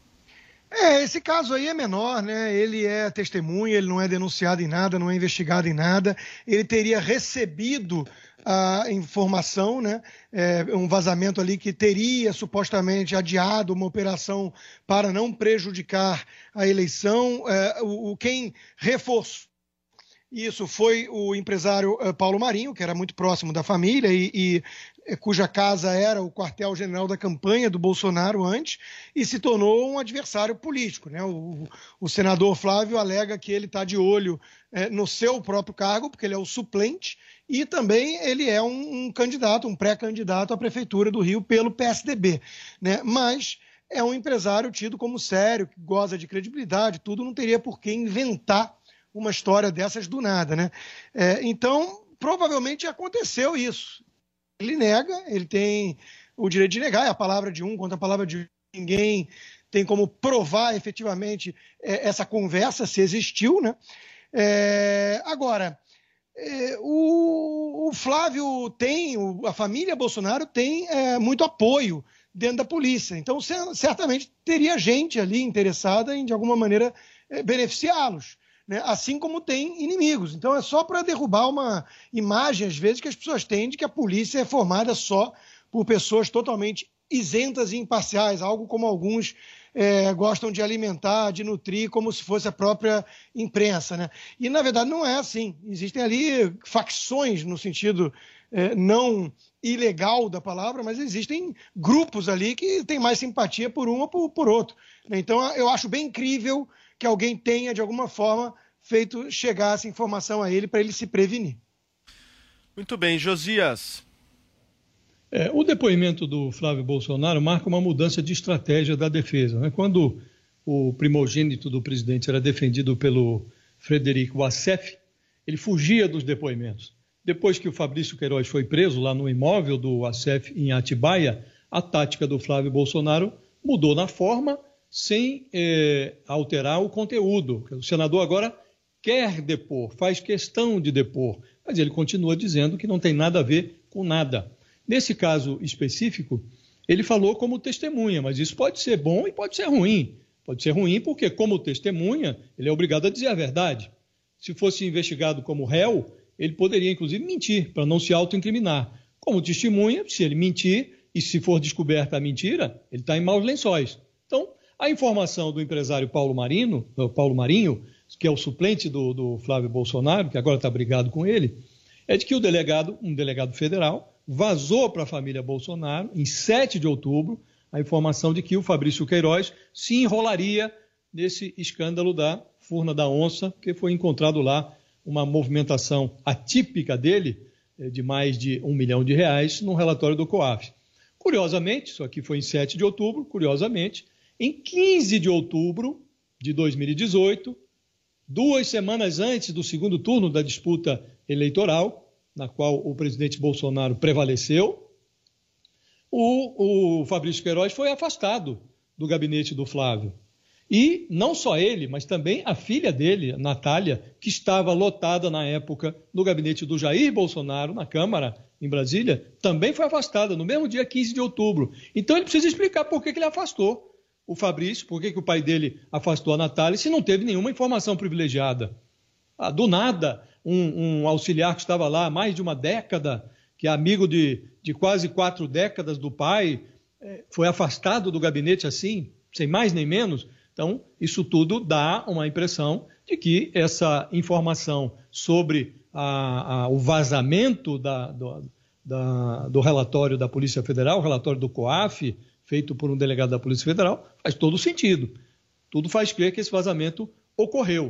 Esse caso aí é menor, né? Ele é testemunha, ele não é denunciado em nada, não é investigado em nada. Ele teria recebido a informação, né? Um vazamento ali que teria supostamente adiado uma operação para não prejudicar a eleição. Quem reforçou isso foi o empresário Paulo Marinho, que era muito próximo da família e cuja casa era o quartel-general da campanha do Bolsonaro antes, e se tornou um adversário político, né? O senador Flávio alega que ele está de olho no seu próprio cargo, porque ele é o suplente, e também ele é um candidato, um pré-candidato à Prefeitura do Rio pelo PSDB, né? Mas é um empresário tido como sério, que goza de credibilidade, tudo, não teria por que inventar uma história dessas do nada, né? Então, provavelmente aconteceu isso. Ele nega, ele tem o direito de negar, é a palavra de um contra a palavra de ninguém tem como provar efetivamente essa conversa, se existiu, né? Agora, o Flávio tem, a família Bolsonaro tem muito apoio dentro da polícia, então certamente teria gente ali interessada em, de alguma maneira, beneficiá-los, né? Assim como tem inimigos. Então é só para derrubar uma imagem, às vezes, que as pessoas têm de que a polícia é formada só por pessoas totalmente isentas e imparciais, algo como alguns gostam de alimentar, de nutrir, como se fosse a própria imprensa, né? E, na verdade, não é assim. Existem ali facções, no sentido não ilegal da palavra, mas existem grupos ali que têm mais simpatia por um ou por outro. Então, eu acho bem incrível que alguém tenha, de alguma forma, feito chegar essa informação a ele para ele se prevenir. Muito bem, Josias. O depoimento do Flávio Bolsonaro marca uma mudança de estratégia da defesa, né? Quando o primogênito do presidente era defendido pelo Frederico Wassef, ele fugia dos depoimentos. Depois que o Fabrício Queiroz foi preso lá no imóvel do Wassef em Atibaia, a tática do Flávio Bolsonaro mudou na forma, sem alterar o conteúdo. O senador agora quer depor, faz questão de depor, mas ele continua dizendo que não tem nada a ver com nada. Nesse caso específico, ele falou como testemunha, mas isso pode ser bom e pode ser ruim. Pode ser ruim porque, como testemunha, ele é obrigado a dizer a verdade. Se fosse investigado como réu, ele poderia, inclusive, mentir, para não se autoincriminar. Como testemunha, se ele mentir e se for descoberta a mentira, ele está em maus lençóis. Então, a informação do empresário Paulo Marinho, que é o suplente do Flávio Bolsonaro, que agora está brigado com ele, é de que um delegado federal, vazou para a família Bolsonaro, em 7 de outubro, a informação de que o Fabrício Queiroz se enrolaria nesse escândalo da Furna da Onça, que foi encontrado lá uma movimentação atípica dele, de mais de R$1 milhão, no relatório do COAF. Curiosamente, isso aqui foi em 7 de outubro, curiosamente, em 15 de outubro de 2018, 2 semanas antes do segundo turno da disputa eleitoral, na qual o presidente Bolsonaro prevaleceu, o Fabrício Queiroz foi afastado do gabinete do Flávio. E não só ele, mas também a filha dele, a Natália, que estava lotada na época no gabinete do Jair Bolsonaro, na Câmara, em Brasília, também foi afastada no mesmo dia 15 de outubro. Então ele precisa explicar por que ele afastou o Fabrício, por que o pai dele afastou a Natália, se não teve nenhuma informação privilegiada. Do nada, um auxiliar que estava lá há mais de uma década, que é amigo de quase 4 décadas do pai, foi afastado do gabinete assim, sem mais nem menos. Então, isso tudo dá uma impressão de que essa informação sobre o vazamento do relatório da Polícia Federal, o relatório do COAF, feito por um delegado da Polícia Federal, faz todo sentido. Tudo faz crer que esse vazamento ocorreu.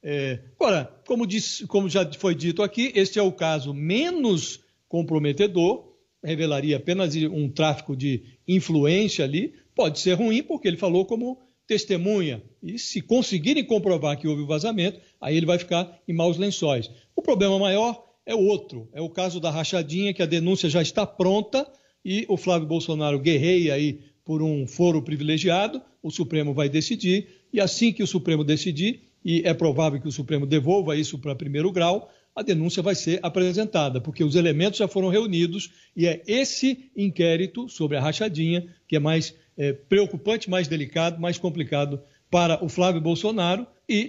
Agora, como já foi dito aqui, este é o caso menos comprometedor, revelaria apenas um tráfico de influência ali, pode ser ruim porque ele falou como testemunha, e se conseguirem comprovar que houve o vazamento, aí ele vai ficar em maus lençóis. O problema maior é outro, é o caso da rachadinha, que a denúncia já está pronta e o Flávio Bolsonaro guerreia aí por um foro privilegiado, o Supremo vai decidir, e assim que o Supremo decidir, e é provável que o Supremo devolva isso para primeiro grau, a denúncia vai ser apresentada, porque os elementos já foram reunidos e é esse inquérito sobre a rachadinha que é mais preocupante, mais delicado, mais complicado para o Flávio Bolsonaro e,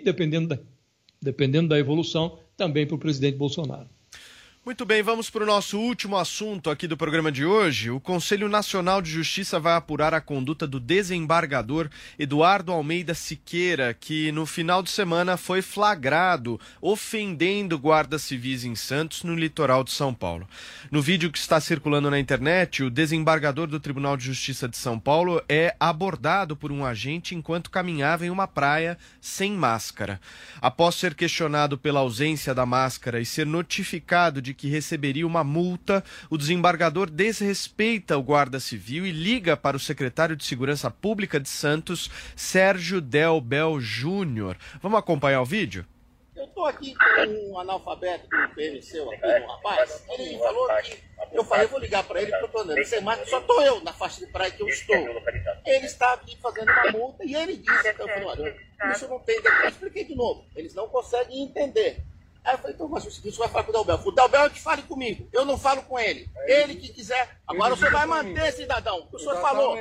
dependendo da evolução, também para o presidente Bolsonaro. Muito bem, vamos para o nosso último assunto aqui do programa de hoje. O Conselho Nacional de Justiça vai apurar a conduta do desembargador Eduardo Almeida Siqueira, que no final de semana foi flagrado ofendendo guardas civis em Santos, no litoral de São Paulo. No vídeo que está circulando na internet, o desembargador do Tribunal de Justiça de São Paulo é abordado por um agente enquanto caminhava em uma praia sem máscara. Após ser questionado pela ausência da máscara e ser notificado de que receberia uma multa, o desembargador desrespeita o guarda civil e liga para o secretário de Segurança Pública de Santos, Sérgio Del Bel Júnior. Vamos acompanhar o vídeo? Eu estou aqui com um analfabeto do PMC, aqui, um rapaz. Ele falou que eu falei, vou ligar para ele, porque eu estou andando sem máscara, só estou eu na faixa de praia que eu estou. Ele está aqui fazendo uma multa e ele disse, eu falei, olha, isso não tem, eu expliquei de novo, eles não conseguem entender. Aí eu falei, então, mas o seguinte, você vai falar com o Dalbel. O Dalbel é que fale comigo, eu não falo com ele. Ele que quiser. Agora o senhor vai manter, cidadão. O senhor falou.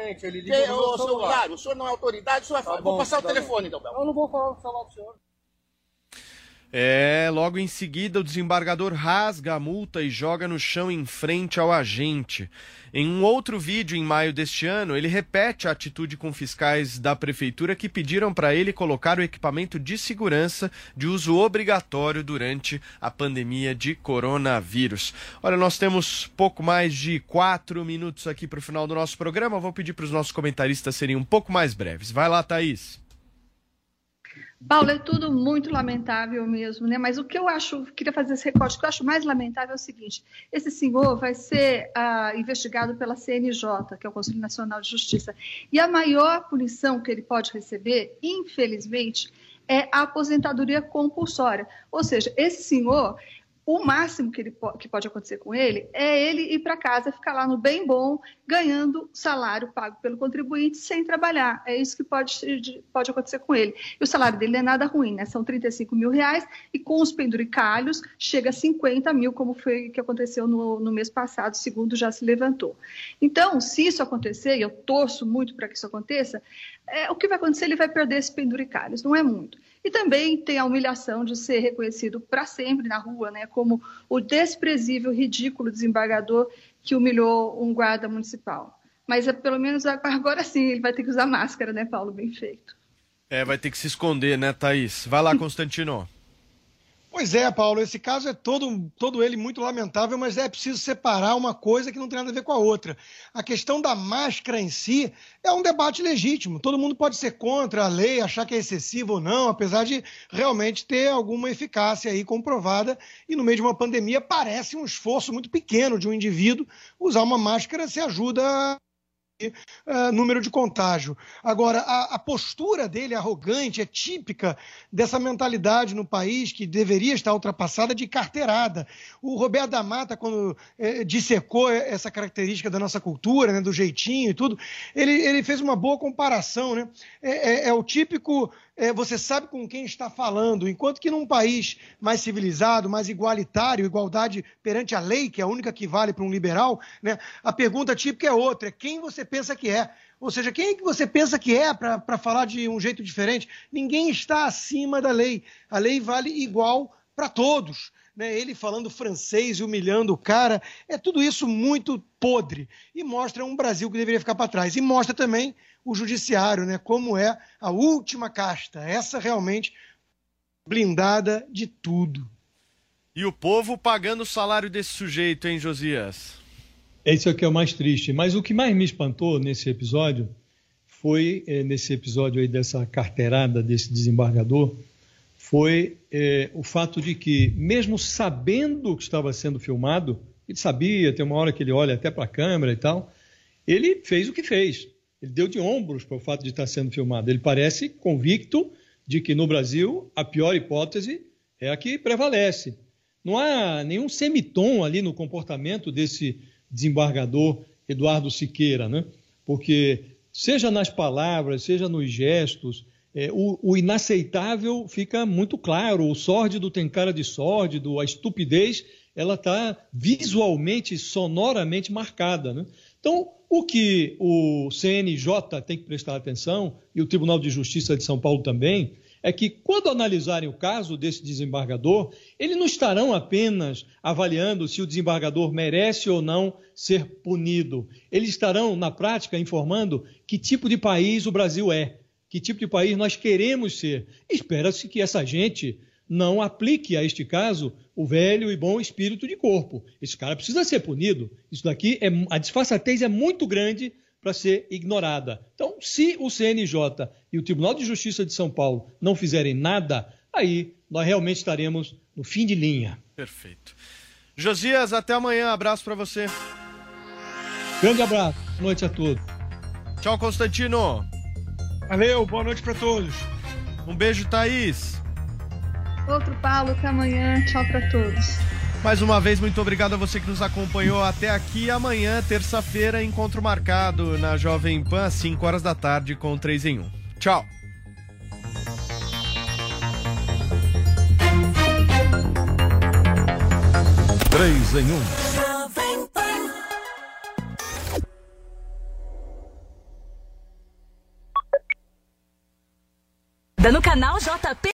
O senhor Hilário, o senhor não é autoridade, o senhor vai falar. Vou passar o telefone, Dalbel. Eu não vou falar o celular do senhor. Logo em seguida o desembargador rasga a multa e joga no chão em frente ao agente. Em um outro vídeo em maio deste ano, ele repete a atitude com fiscais da prefeitura que pediram para ele colocar o equipamento de segurança de uso obrigatório durante a pandemia de coronavírus. Olha, nós temos pouco mais de 4 minutos aqui para o final do nosso programa. Eu vou pedir para os nossos comentaristas serem um pouco mais breves. Vai lá, Thaís. Paulo, é tudo muito lamentável mesmo, né? Mas o que eu queria fazer esse recorte, o que eu acho mais lamentável é o seguinte: esse senhor vai ser investigado pela CNJ, que é o Conselho Nacional de Justiça, e a maior punição que ele pode receber, infelizmente, é a aposentadoria compulsória. Ou seja, esse senhor, o máximo que pode acontecer com ele é ele ir para casa, ficar lá no bem bom, ganhando salário pago pelo contribuinte sem trabalhar. É isso que pode acontecer com ele. E o salário dele não é nada ruim, né? São R$35 mil e com os penduricalhos chega a 50 mil, como foi que aconteceu no mês passado, segundo já se levantou. Então, se isso acontecer, e eu torço muito para que isso aconteça, o que vai acontecer? Ele vai perder esses penduricalhos, não é muito. E também tem a humilhação de ser reconhecido para sempre na rua, né, como o desprezível, ridículo desembargador que humilhou um guarda municipal. Mas pelo menos agora sim ele vai ter que usar máscara, né, Paulo? Bem feito. Vai ter que se esconder, né, Thaís? Vai lá, Constantino. Pois é, Paulo, esse caso é todo ele muito lamentável, mas é preciso separar uma coisa que não tem nada a ver com a outra. A questão da máscara em si é um debate legítimo. Todo mundo pode ser contra a lei, achar que é excessivo ou não, apesar de realmente ter alguma eficácia aí comprovada. E no meio de uma pandemia parece um esforço muito pequeno de um indivíduo usar uma máscara, se ajuda número de contágio. Agora, a postura dele arrogante é típica dessa mentalidade no país que deveria estar ultrapassada de carteirada. O Roberto da Mata, quando dissecou essa característica da nossa cultura, né, do jeitinho e tudo, ele fez uma boa comparação, né? É o típico... você sabe com quem está falando, enquanto que num país mais civilizado, mais igualitário, igualdade perante a lei, que é a única que vale para um liberal, né, a pergunta típica é outra, é quem você pensa que é. Ou seja, quem é que você pensa que é para falar de um jeito diferente? Ninguém está acima da lei. A lei vale igual para todos. Né? Ele falando francês e humilhando o cara, é tudo isso muito podre. E mostra um Brasil que deveria ficar para trás. E mostra também o judiciário, né? Como é a última casta. Essa realmente blindada de tudo. E o povo pagando o salário desse sujeito, hein, Josias? Esse é o que é o mais triste. Mas o que mais me espantou nesse episódio foi, nesse episódio aí dessa carteirada desse desembargador, foi o fato de que, mesmo sabendo que estava sendo filmado, ele sabia, tem uma hora que ele olha até para a câmera e tal, ele fez o que fez. Ele deu de ombros para o fato de estar sendo filmado. Ele parece convicto de que no Brasil a pior hipótese é a que prevalece. Não há nenhum semitom ali no comportamento desse desembargador Eduardo Siqueira, né? Porque seja nas palavras, seja nos gestos, o inaceitável fica muito claro, o sórdido tem cara de sórdido, a estupidez ela está visualmente, sonoramente marcada, né? Então, o que o CNJ tem que prestar atenção, e o Tribunal de Justiça de São Paulo também, é que quando analisarem o caso desse desembargador, eles não estarão apenas avaliando se o desembargador merece ou não ser punido. Eles estarão, na prática, informando que tipo de país o Brasil é, que tipo de país nós queremos ser. Espera-se que essa gente não aplique a este caso o velho e bom espírito de corpo. Esse cara precisa ser punido. Isso daqui, a disfarçatez é muito grande para ser ignorada. Então, se o CNJ e o Tribunal de Justiça de São Paulo não fizerem nada, aí nós realmente estaremos no fim de linha. Perfeito. Josias, até amanhã. Abraço para você. Grande abraço. Boa noite a todos. Tchau, Constantino. Valeu, boa noite para todos. Um beijo, Thaís. Outro, Paulo, até amanhã. Tchau para todos. Mais uma vez, muito obrigado a você que nos acompanhou até aqui. Amanhã, terça-feira, encontro marcado na Jovem Pan, às 5 horas da tarde, com 3 em 1. Tchau. Três em 1. No canal JP.